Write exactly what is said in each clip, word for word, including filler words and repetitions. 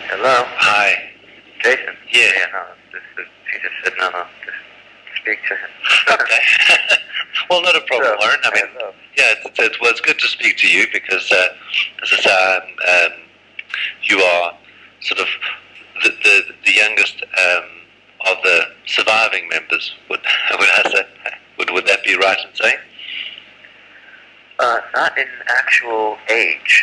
Hello? Hi. Jason? Yeah. Yeah, no, just, just, he just said, no, no, just speak to him. Okay. Well, not a problem, So, Warren. I mean, hello. yeah, it's, it's, well, it's good to speak to you because, uh, as I say, um, um, you are sort of the the, the youngest um, of the surviving members. Would would I say? Would would that be right in saying? Uh, not in actual age.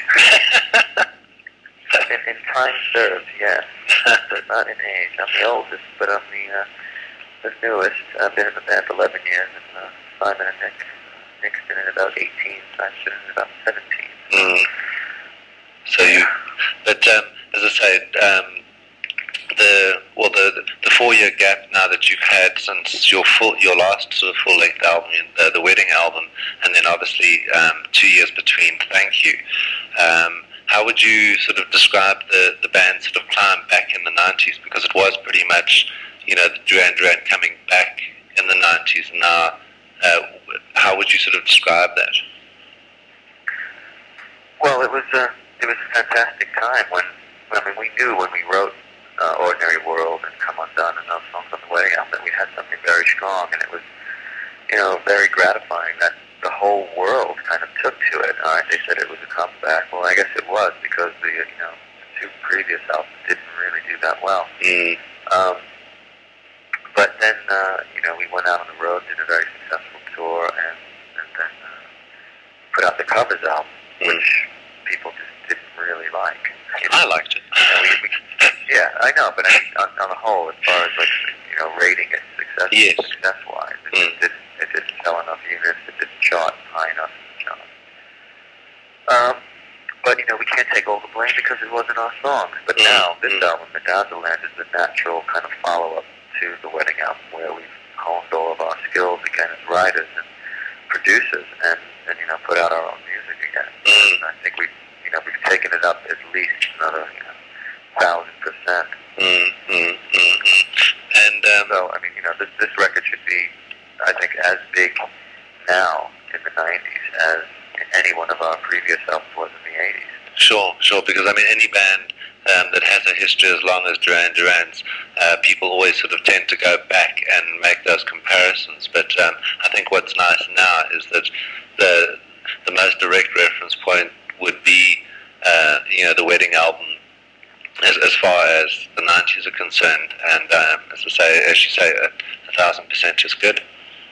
in, in time served, yes. But not in age. I'm the oldest, but I'm the, uh, the newest. I've been in the band eleven years, and uh, Simon and Nick. Nick's been in about eighteen, Simon's been in about seventeen. Mm. So you, but um, as I say, um, the well, the the four-year gap now that you've had since your full, your last sort of full-length album, uh, the Wedding album, and then obviously um, two years between Thank You. Um, how would you sort of describe the the band's sort of climb back in the nineties? Because it was pretty much, you know, the Duran Duran coming back in the nineties. Now, uh, how would you sort of describe that? Well, it was a it was a fantastic time when, I mean, we knew when we wrote uh, Ordinary World and Come Undone and those songs on the Wedding album that we had something very strong, and it was, you know, very gratifying that the whole world kind of took to it. Uh, they said it was a comeback. Well, I guess it was, because the, you know, the two previous albums didn't really do that well. Mm. Um, but then, uh, you know, we went out on the road, did a very successful tour, and, and then uh, put out the Covers album, Mm. which people just didn't really like. You I know? liked it. And we, we, yeah, I know, but I mean, on, on the whole, as far as like, you know, rating it success, Yes. success-wise, it, Mm. just didn't, it didn't sell enough units, it didn't chart high enough in the charts. Um, but, you know, we can't take all the blame because it wasn't our songs. But Mm. now, this Mm. album, Bedazzleland, is the natural kind of follow-up to the Wedding album, where we've honed all of our skills again as writers and producers, and, and you know, put out our own music again. Mm. And I think we, you know, we've taken it up at least another, you know, thousand percent. Mm, mm, mm, mm. And um, So, I mean, you know, this this record should be, I think, as big now in the nineties as any one of our previous albums was in the eighties. sure, sure. Because I mean, any band um, that has a history as long as Duran Duran's, uh, people always sort of tend to go back and make those comparisons. But um, I think what's nice now is that the the most direct reference point would be, uh, you know, the Wedding album. As, as far as the nineties are concerned, and um, as I say, as you say, a, a thousand percent is good.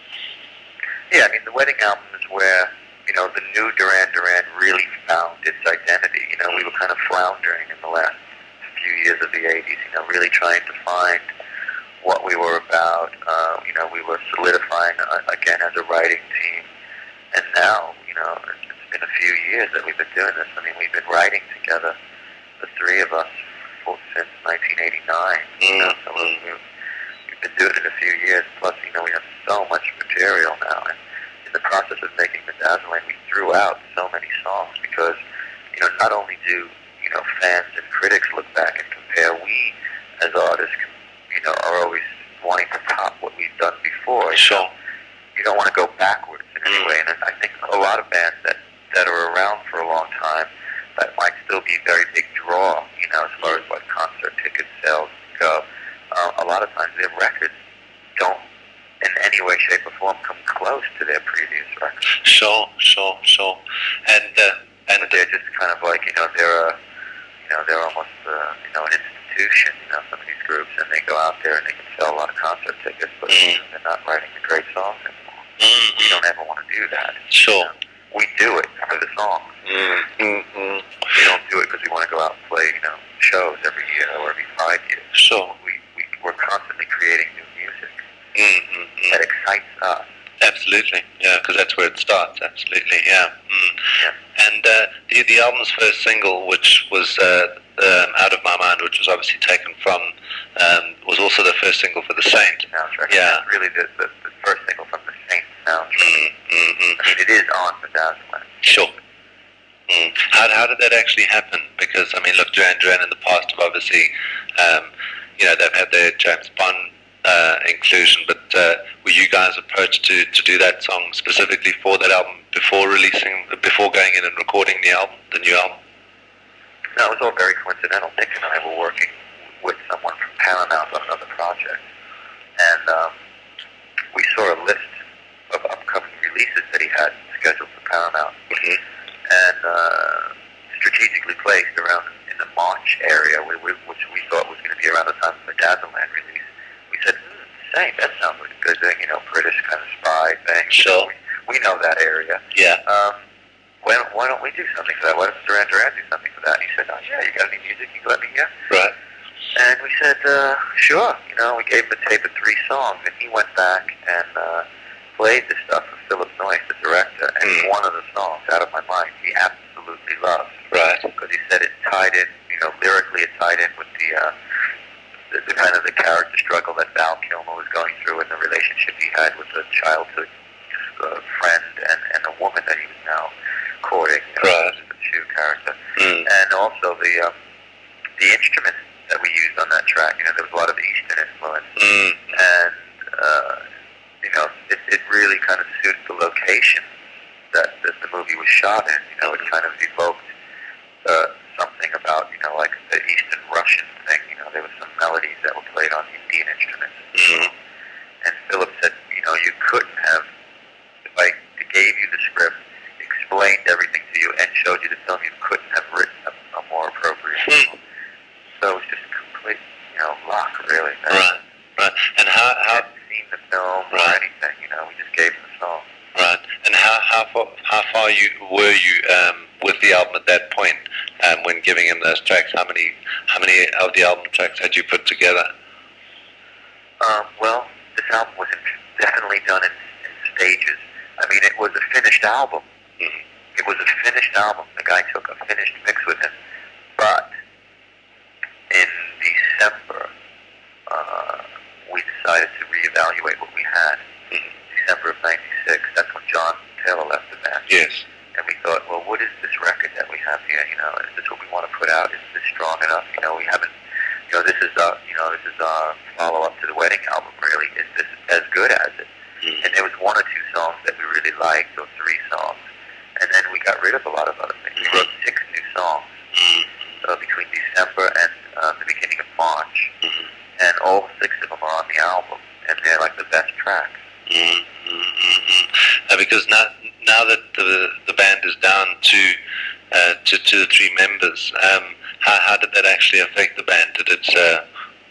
Yeah, I mean, the Wedding album is where, you know, the new Duran Duran really found its identity. You know, we were kind of floundering in the last few years of the eighties, you know, really trying to find what we were about. Uh, you know, we were solidifying, uh, again, as a writing team. And now, you know, it's, it's been a few years that we've been doing this. I mean, we've been writing together, the three of us, for, since nineteen eighty-nine. You know, so we've, we've been doing it a few years. Plus, you know, we have so much material now. And in the process of making Bedazzleland, we threw out so many songs because, you know, not only do, you know, fans and critics look back and compare, we, as artists, you know, are always wanting to top what we've done before. Sure. You don't want to go backwards in any way. And I think a lot of bands that, that are around for a long time, that might still be a very big draw, you know, as far as what concert ticket sales go. Uh, a lot of times their records don't, in any way, shape, or form, come close to their previous records. Sure, sure, sure. And uh, and But they're just kind of like, you know, they're a, you know, they're almost, uh, you know, an institution, you know, some of these groups, and they go out there and they can sell a lot of concert tickets, but Mm. you know, they're not writing the great songs anymore. mm, We don't ever want to do that. sure. You know? We do it for the songs. Mm, mm, mm. We don't do it because we want to go out and play, you know, shows every year or every five years. Sure. We, we, we're constantly creating new music Mm, mm, mm. that excites us. Absolutely, yeah, because that's where it starts. Absolutely, yeah. Mm. Yeah. And uh, the the album's first single, which was uh, um, "Out of My Mind," which was obviously taken from, um, was also the first single for The Saint. Soundtrack. Yeah. It's really the, the, the first single from the Saint soundtrack. Mm, mm, mm. I mean, it is on Bedazzleland. Sure. Mm. How how did that actually happen? Because I mean, look, Duran Duran in the past have obviously, um, you know, they've had their James Bond uh, inclusion, but uh, were you guys approached to, to do that song specifically for that album before releasing, before going in and recording the album, the new album? No, it was all very coincidental. Nick and I were working with someone from Paramount on another project, and um, we saw a list of upcoming releases that he had scheduled for Paramount, Mm-hmm. and uh, strategically placed around in the March area, we, we, which we thought was going to be around the time of the Dazzleland release. We said, hmm, same, that sounds like a good thing, you know, British kind of spy thing. Sure. We, we know that area. Yeah. Um, why don't, why don't we do something for that? Why doesn't Duran Duran do something for that? And he said, oh, yeah, you got any music you can let me hear? Right. And we said, uh, sure. You know, we gave him a tape of three songs, and he went back and uh, played the stuff for Philip Noyce, the director, and Mm. one of the songs, Out of My Mind, he absolutely loved. Right. Because he said it tied in, you know, lyrically it tied in with the, uh, the, the kind of the character struggle that Val Kilmer was going through and the relationship he had with a childhood uh, friend and, and a woman that he was now courting, you know, Right. the Chu character. Mm. And also the um, the instruments that we used on that track, you know, there was a lot of Eastern influence. Mm. And, uh, you know, it, it really kind of suited the location that, that the movie was shot in. You know, it kind of evoked uh, something about, you know, like the Eastern Russian thing. You know, there were some melodies that were played on Indian instruments. Mm. And Philip said, you know, you couldn't have, if I gave you the script, explained everything to you, and showed you the film, you couldn't have written a, a more appropriate film. So it was just complete, you know, luck, really. Right. Right. And how We how hadn't seen the film or Right. anything, you know, we just gave him the song. right? And how how far how far you were you um, with the album at that point um, when giving him those tracks? How many how many of the album tracks had you put together? Um, well, this album was in, definitely done in, in stages. I mean, it was a finished album. Mm. It was a finished album. The guy took a finished mix with him. But in December, uh, we decided to reevaluate what we had. Mm. December of ninety-six, that's when John Taylor left the band. Yes. And we thought, well, what is this record that we have here? You know, is this what we want to put out? Is this strong enough? You know, we haven't, you know, this is our, you know, this is our follow-up to the Wedding album, really. Is this as good as it? Mm. And there was one or two songs that we really liked, or three songs. And then we got rid of a lot of other things. We wrote six new songs Mm. uh, between December and uh, the beginning of March. Mm. And all six of them are on the album. And they're like the best tracks. Mm, mm, mm, mm. Uh, because now, now that the the band is down to uh, to, to the three members, um, how how did that actually affect the band? Did it uh,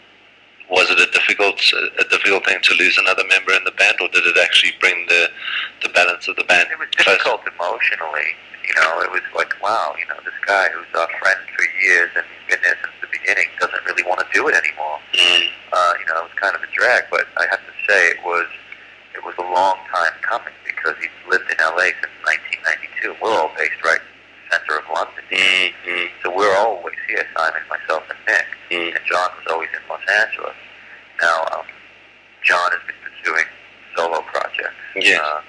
was it a difficult a difficult thing to lose another member in the band, or did it actually bring the the balance of the band It was closer? difficult emotionally. You know, it was like, wow, you know, this guy who's our friend for years and he's been there since the beginning doesn't really want to do it anymore. Mm, Uh, you know, it was kind of a drag, but I have to say it was it was a long time coming because he's lived in L A since nineteen ninety-two. We're all based right in the center of London. mm, mm, So we're always here, Simon, myself, and Nick. mm. And John was always in Los Angeles. Now, um, John has been pursuing solo projects. Yes. Uh,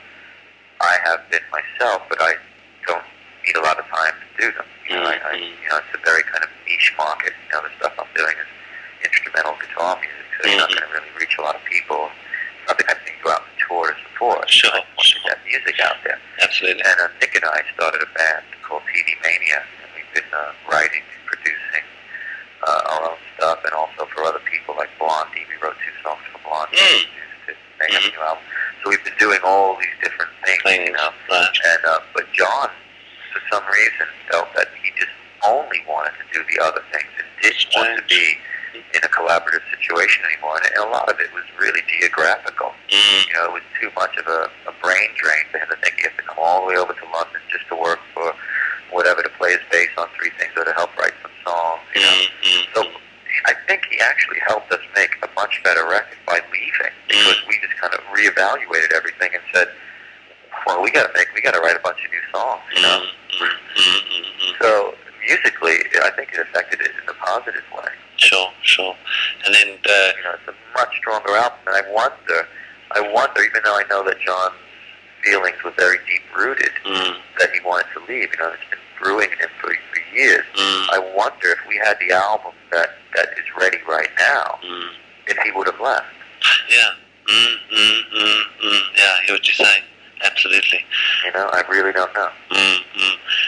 I have been myself, but I don't need a lot of time to do them. You know, I, I, you know, it's a very kind of niche market. You know, the stuff I'm doing is instrumental guitar music, so you're not Mhm. going to really reach a lot of people. It's not the kind of thing you go out and tour to support. Sure, I want to sure. get that music out there. Absolutely. And uh, Nick and I started a band called T V Mania, and we've been uh, writing and producing uh, our own stuff, and also for other people like Blondie. We wrote two songs for Blondie. Mm. To make a Mhm. new album. So we've been doing all these different things, Things, you know. right. And uh, but John, for some reason, felt that he just only wanted to do the other things and didn't want to be in a collaborative situation anymore. And a lot of it was really geographical. Mm, You know, it was too much of a, a brain drain for him to think he has to come all the way over to London just to work for whatever, to play his bass on three things or to help write some songs, you know. mm, mm, So I think he actually helped us make a much better record by leaving, because we just kind of reevaluated everything and said, well, we got to make, we got to write a bunch of new songs, you know. mm, mm, mm, mm, mm. So musically, I think it affected it in a positive way. Sure, sure. And then, uh, You know, it's a much stronger album, and I wonder, I wonder, even though I know that John's feelings were very deep rooted, mm, that he wanted to leave. You know, it's been brewing in him for, for years. mm, I wonder if we had the album that, that is ready right now, mm. if he would have left. Yeah. Mm, mm, mm, mm. Yeah, I hear what you're saying. Absolutely. You know, I really don't know. Mm, mm. And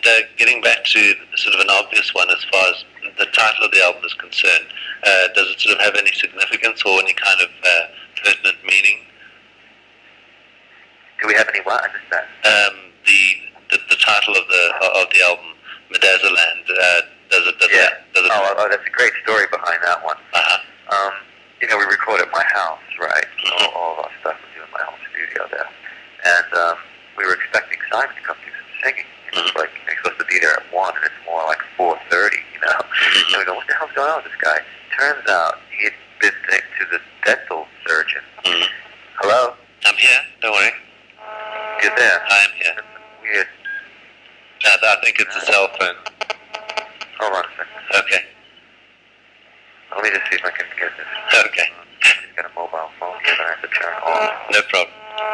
uh, getting back to sort of an obvious one as far as the title of the album is concerned, uh, does it sort of have any significance or any kind of uh, pertinent meaning? Do we have any what? I missed that. Um, the, the the title of the of the album, Medazaland, uh, does it? Does yeah. it, does it oh, oh, that's a great story behind that one. Uh-huh. Um, you know, we record at my house, right? Mm-hmm. All, all of our stuff we do in my home studio there, and um, we were expecting Simon to come do some singing. You know, Mm-hmm. it's like he's supposed to be there at one, and it's more like four thirty. You know, Mm-hmm. and we go, "What the hell's going on with this guy?" Turns out he had been to the dental surgeon. Mm-hmm. Hello, I'm here. Don't worry. you're there. I am here. That's weird. I, I think it's a cell phone. Hold on a second. Okay. Let me just see if I can get this. Okay. He's got a mobile phone here that I have to turn on. No problem.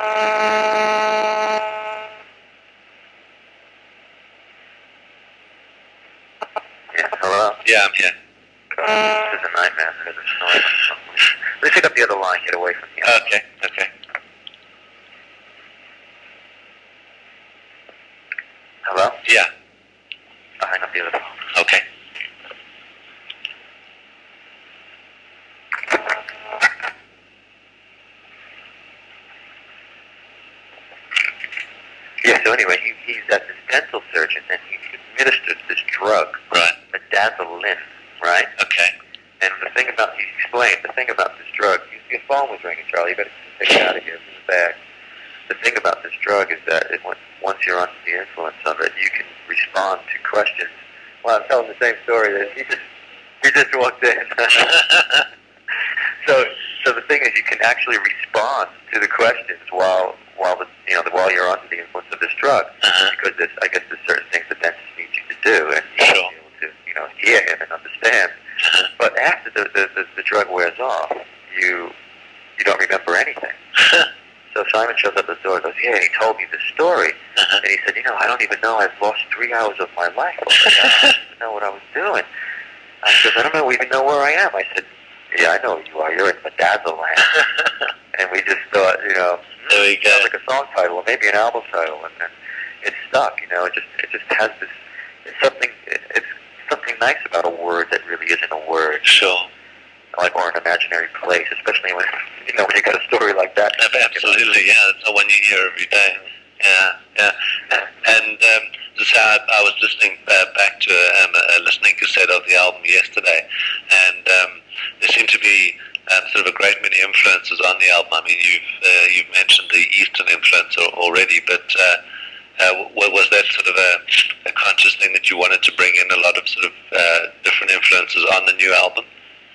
Yeah, hello? Yeah, I'm here. This is a nightmare. There's a noise. Let me pick up the other line, get away from here. Okay. Okay. Hello? Yeah. I'll hang up the other phone. Okay. Yeah, so anyway, he, he's at this dental surgeon, and he administered this drug, Right. Midazolam, right? Okay. And the thing about, he explained, the thing about this drug, your phone was ringing, Charlie, you better take it out of here, it's in the bag. The thing about this drug is that it, once you're under the influence of it, you can respond to questions. Well, I'm telling the same story that he just, he just walked in. so, so the thing is, you can actually respond to the questions while, while the, you know, the, while you're under the influence of this drug, Uh-huh. because there's, I guess, there's certain things the dentist needs you to do, and you Sure. should be able to, you know, hear him and understand. Uh-huh. But after the, the, the, the drug wears off, you, you don't remember anything. So Simon shows up at the door and goes, yeah, he told me this story. Uh-huh. And he said, you know, I don't even know. I've lost three hours of my life. I was like, I don't even know what I was doing. I said, I don't know, even know where I am. I said, yeah, I know who you are. You're in Medazaland. And we just thought, you know, There we go. sounds like a song title or maybe an album title. And then it stuck, you know. It just it just has this, it's something, it's something nice about a word that really isn't a word. Sure. Like, or an imaginary place, especially when, you know, when you got a story like that. Absolutely, yeah. That's the one you hear every day. Yeah, yeah. And um, so I, I was listening uh, back to um, a listening cassette of the album yesterday, and um, there seemed to be um, sort of a great many influences on the album. I mean, you've uh, you've mentioned the Eastern influence already, but uh, uh, was that sort of a, a conscious thing that you wanted to bring in a lot of sort of uh, different influences on the new album?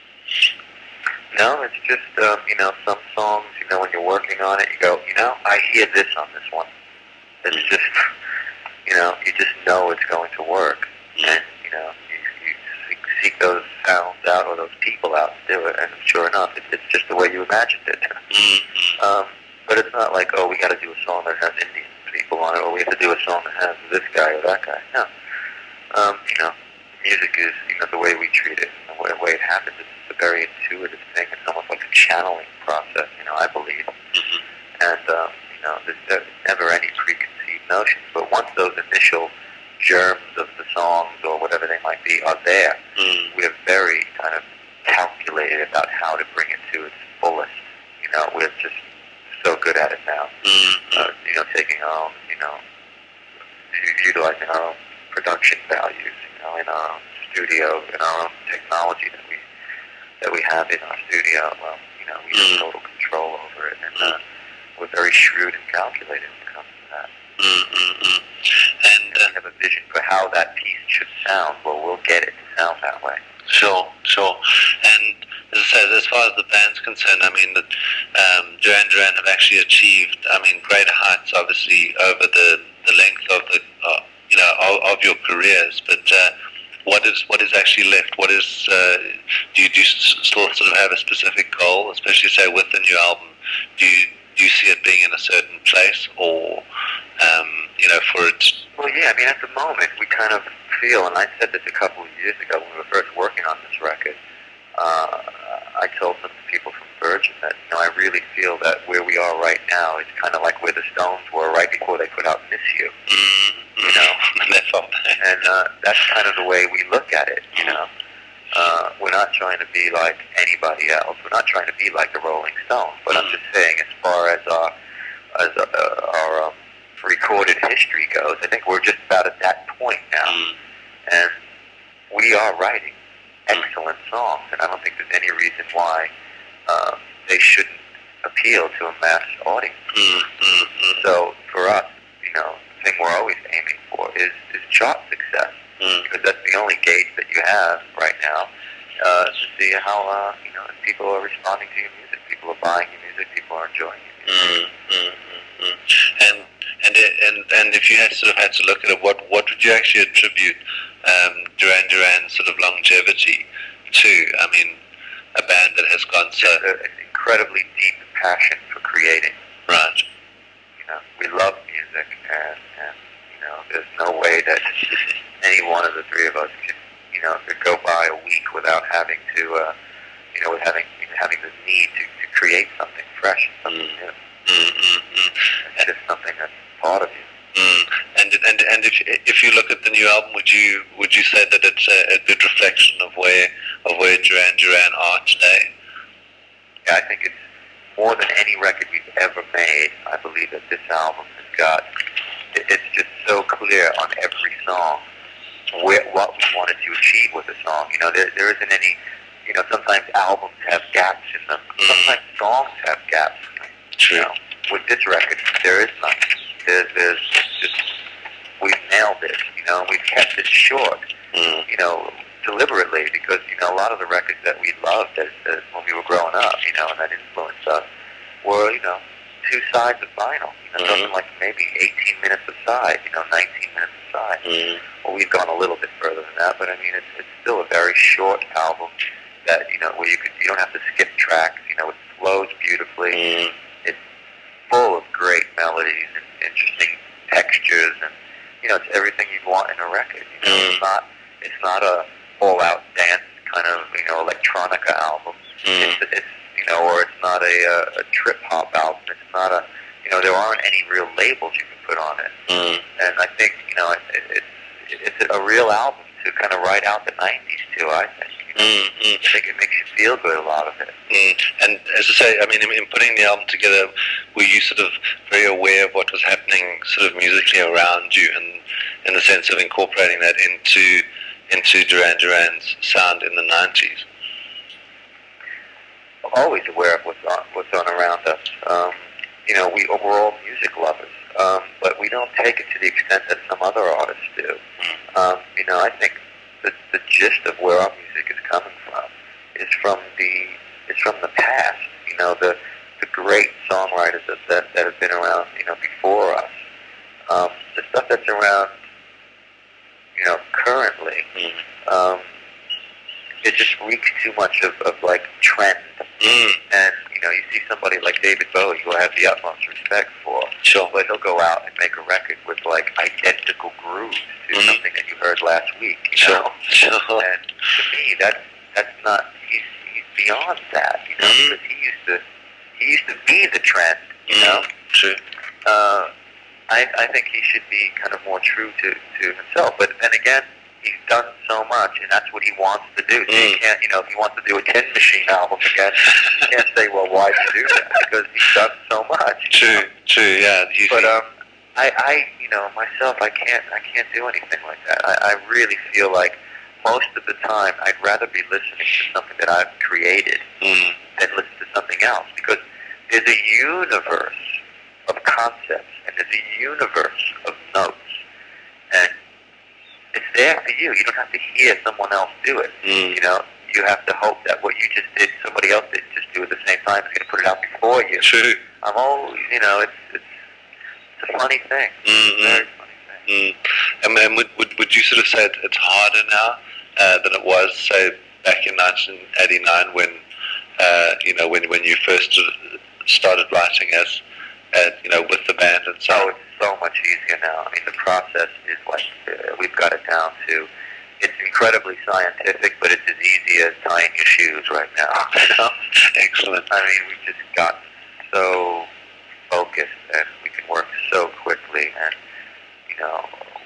No, it's just, um, you know, some songs, you know, when you're working on it, you go, you know, I hear this on this one. It's just, you know, you just know it's going to work. And, you know, you, you seek, seek those sounds out or those people out to do it. And sure enough, it, it's just the way you imagined it. Mm-hmm. Um, but it's not like, oh, we got to do a song that has Indian people on it, or we have to do a song that has this guy or that guy. No. Um, you know, music is, you know, the way we treat it, the way, the way it happens. It's a very intuitive thing. It's almost like a channeling process, you know, I believe. Mm-hmm. And, um, you know, there's, there's never any preconceived notions. But once those initial germs of the songs or whatever they might be are there, Mm-hmm. we're very kind of calculated about how to bring it to its fullest. You know, we're just so good at it now. Mm-hmm. Uh, you know, taking our own, you know, u- utilizing our own production values, you know, in our own studio, in our own technology that we that we have in our studio. Well, you know, we have total control over it, and uh, we're very shrewd and calculated when it comes to that. Mm-hmm. And And we uh, have a vision for how that piece should sound. Well, we'll get it to sound that way. sure, sure. And as I said, as far as the band's concerned, I mean, that um, Duran Duran have actually achieved, I mean, greater heights, obviously, over the, the length of the, uh, you know, of, of your careers. But uh, what is what is actually left? What is uh, do you do you still sort of have a specific goal, especially say with the new album? Do you do you see it being in a certain place, or um, you know, for it? Well, yeah, I mean, at the moment, we kind of feel, and I said this a couple of years ago when we were first working on this record, uh, I told some people from Virgin that, you know, I really feel that where we are right now is kind of like where the Stones were right before they put out Miss You. Mm-hmm. you know. And they fell back. And uh, that's kind of the way we look at it, you know. Uh, we're not trying to be like anybody else. We're not trying to be like the Rolling Stones. But mm. I'm just saying, as far as our, as uh, our um, recorded history goes, I think we're just about at that point now. Mm. And we are writing excellent songs, and I don't think there's any reason why uh, they shouldn't appeal to a mass audience. Mm, mm, mm. So for us, you know, the thing we're always aiming for is, is chart success, mm. because that's the only gauge that you have right now uh, to see how uh, you know, if people are responding to your music, people are buying your music, people are enjoying your music. Mm, mm, mm, mm. And and and and if you had sort of had to look at it, what what would you actually attribute um, Duran Duran's sort of longevity to? I mean, a band that has gone so an incredibly deep passion for creating. Right. You know, we love music, and, and you know, there's no way that any one of the three of us can, you know, could go by a week without having to, uh, you know, with having having the need to, to create something fresh, something mm. new. Mm, mm, mm. It's just something that's part of you. Mm. And and and if if you look at the new album, would you would you say that it's a, a good reflection of where of where Duran Duran are today? Yeah, I think it's more than any record we've ever made. I believe that this album has got, it, it's just so clear on every song where, what we wanted to achieve with the song. You know, there, there isn't any, you know, sometimes albums have gaps in them. Mm. Sometimes songs have gaps in them. True. You know, with this record, there is none. There's, there's just, we've nailed it, you know, we've kept it short, mm. you know, deliberately, because, you know, a lot of the records that we loved as, as when we were growing up, you know, and that influenced us, were, you know, two sides of vinyl, you know, mm-hmm. something like maybe eighteen minutes a side, you know, nineteen minutes a side. Mm-hmm. Well, we've gone a little bit further than that, but I mean, it's, it's still a very short album that, you know, where you could, you don't have to skip tracks, you know, it flows beautifully, mm-hmm. it's full of great melodies and interesting textures, and, you know, it's everything you'd want in a record, you know, mm-hmm. it's not, it's not a all-out dance kind of, you know, electronica album. Mm. It's, it's, you know, or it's not a, a, a trip-hop album. It's not a, you know, there aren't any real labels you can put on it. Mm. And I think, you know, it, it, it's it's a real album to kind of write out the nineties too, I think. You know? mm, mm. I think it makes you feel good, a lot of it. Mm. And as I say, I mean, in, in putting the album together, were you sort of very aware of what was happening sort of musically around you, and in the sense of incorporating that into into Duran Duran's sound in the nineties? I'm always aware of what's on, what's on around us. Um, you know, we, we're all music lovers, um, but we don't take it to the extent that some other artists do. Um, you know, I think the, the gist of where our music is coming from is from the is from the past. You know, the the great songwriters that, that, that have been around, you know, before us. Um, the stuff that's around, you know, currently, mm. um, it just reeks too much of, of like trend. Mm. And, you know, you see somebody like David Bowie, who I have the utmost respect for, sure. but he'll go out and make a record with like identical grooves to mm. something that you heard last week, you sure. know? Sure. And to me, that's, that's not, he's, he's beyond that, you know, mm. because he used to, he used to be the trend, you mm. know? True. Uh, I, I think he should be kind of more true to, to himself. But then again, he's done so much, and that's what he wants to do. So mm. you can't, you know, if he wants to do a Tin Machine album again, you can't say, well, why did you do that? Because he's done so much. True, know? true, yeah. You but um, I, I, you know, myself, I can't, I can't do anything like that. I, I really feel like most of the time, I'd rather be listening to something that I've created mm. than listen to something else, because there's a universe of concepts, and there's a universe of notes, and it's there for you. You don't have to hear someone else do it. Mm. You know, you have to hope that what you just did, somebody else didn't just do at the same time. Is going to put it out before you. True. I'm always, you know, it's it's, it's a funny thing. Mm-hmm. It's a very funny thing. Mm. And then would, would would you sort of say it's harder now uh, than it was, say, back in nineteen eighty-nine when uh, you know when when you first started writing as uh, you know, with the band and so? Oh, it's so much easier now. I mean, the process is like, uh, we've got it down to, it's incredibly scientific, but it's as easy as tying your shoes right now. You know? Excellent. I mean, we've just gotten so focused, and we can work so quickly, and, you know,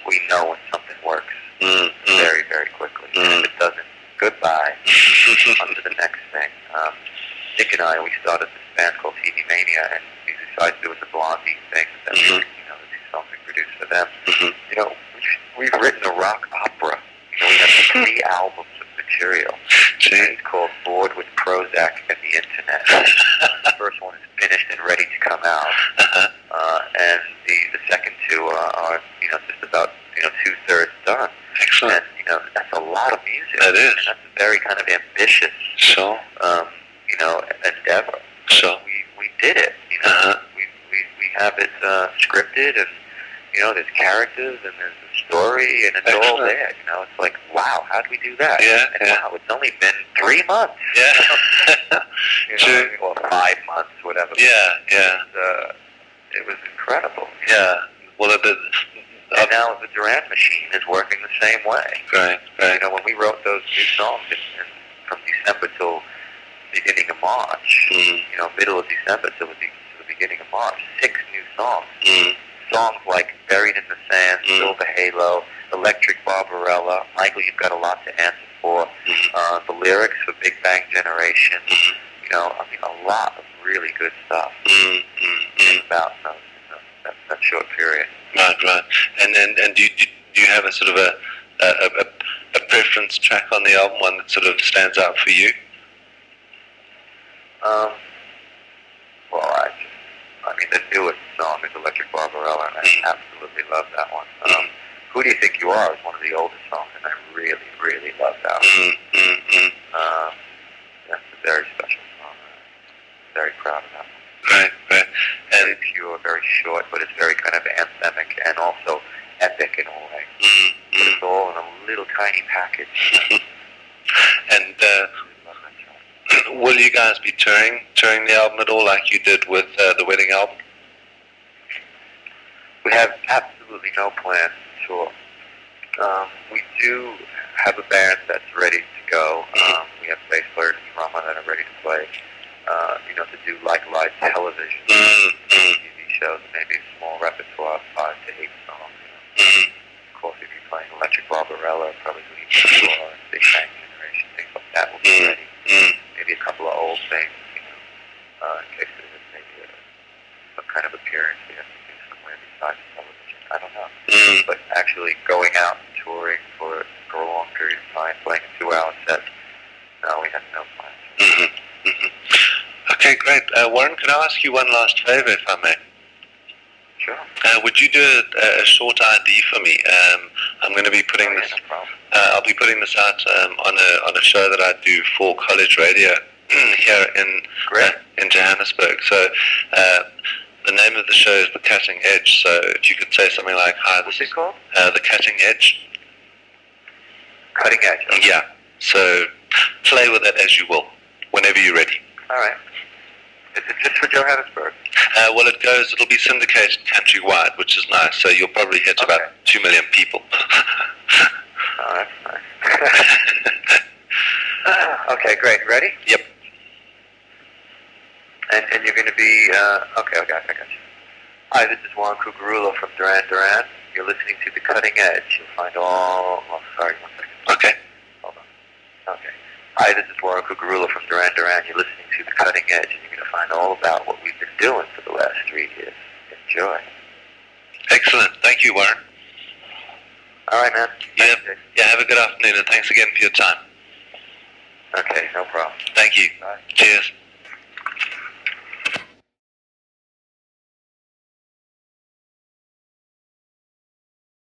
we know when something works mm, mm. very, very quickly. Mm. And if it doesn't, goodbye, on to the next thing. Um, Nick and I, we started this band called T V Mania, and we decided to do the Blondie thing. That Mhm. we, you know, the two songs we produced for them. Mhm. You know, we've, we've written a rock opera. You know, we have three albums of material. Gee. And it's called Bored with Prozac and the Internet. The first one is finished and ready to come out, Uh-huh. uh, and the the second two are, are you know just about you know two thirds done. Excellent. And you know that's a lot of music. That is. And that's a very kind of ambitious, Sure. um, you know, endeavor. Sure. We we did it. You know, Uh-huh. we, we we have it uh, scripted, and you know, there's characters and there's a story, and it's all Excellent. there. You know, it's like, wow, how did we do that? Yeah, And yeah. wow, it's only been three months. Yeah. You True. know, or five months, whatever. Yeah, yeah, And, uh, it was incredible. yeah. Well, the, the, And now the Duran machine is working the same way. great, You great. know, when we wrote those new songs in, in, from December till beginning of March, Mm, you know, middle of December till the, be- to the beginning of March, six new songs. mm, Songs like Buried in the Sand, Mm. Silver Halo, Electric Barbarella, Michael, You've Got a Lot to Answer For, mm, uh, the lyrics for Big Bang Generation, mm, you know, I mean, a lot of really good stuff mm, mm, mm. about those, you know, that, that short period. Right, right. And then, and do you, do you have a sort of a, a, a, a preference track on the album, one that sort of stands out for you? Um, well, I, I mean, the newest song is Electric Barbarella, and I Mm. absolutely love that one. Um, Who Do You Think You Are is one of the oldest songs, and I really, really love that one. Mm, mm, mm. Um, that's a very special song. I'm very proud of that one. Great, great. Very And, pure, very short, but it's very kind of anthemic and also epic in a way. mm, But mm. it's all in a little tiny package. And uh, I love that song. will you guys be touring touring the album at all, like you did with uh, the wedding album? We have absolutely no plans to tour. Um, we do have a band that's ready to go. Um, we have bass players and drummer that are ready to play. Uh, you know, to do like live television, Mm, mm, T V shows, maybe a small repertoire, five to eight songs. mm, Of course, if you're playing Electric Barbarella, probably Lead Before, Big Bang Generation, things like that will be Mm. ready. mm. Maybe a couple of old things, you know, uh, in case there's maybe a, some kind of appearance we have to do somewhere besides television. I don't know. Mm. But actually going out and touring for, for a long period of time, playing a two-hour set, no, we have no plans. Mhm, mhm. Okay, great. Uh, Warren, can I ask you one last favor, if I may? Sure. Uh, would you do a, a short I D for me? Um, I'm going to be putting Oh, yeah, this. no problem. Uh, I'll be putting this out um, on a on a show that I do for college radio here in Great. uh, in Johannesburg. So uh, the name of the show is The Cutting Edge. So if you could say something like, "Hi, What's this it is called? uh, The Cutting Edge." Cutting Edge. Okay. Yeah. So play with it as you will, whenever you're ready. All right. Is it just for Johannesburg? Uh, well, it goes. It'll be syndicated countrywide, which is nice. So you'll probably hit Okay. about two million people. Oh, that's nice. Okay, great. Ready? Yep. And, and you're going to be, uh, okay, okay, I got you. Hi, this is Juan Cucarulo from Duran Duran. You're listening to The Cutting Edge. You'll find all, oh, sorry, one second. Okay. Hold on. Okay. Hi, this is Warren Cucarulo from Duran Duran. You're listening to The Cutting Edge, and you're going to find all about what we've been doing for the last three years. Enjoy. Excellent. Thank you, Warren. All right, man. Yeah. Thanks, Dick. Yeah. Have a good afternoon, and thanks again for your time. Okay, no problem. Thank you. Bye. Cheers.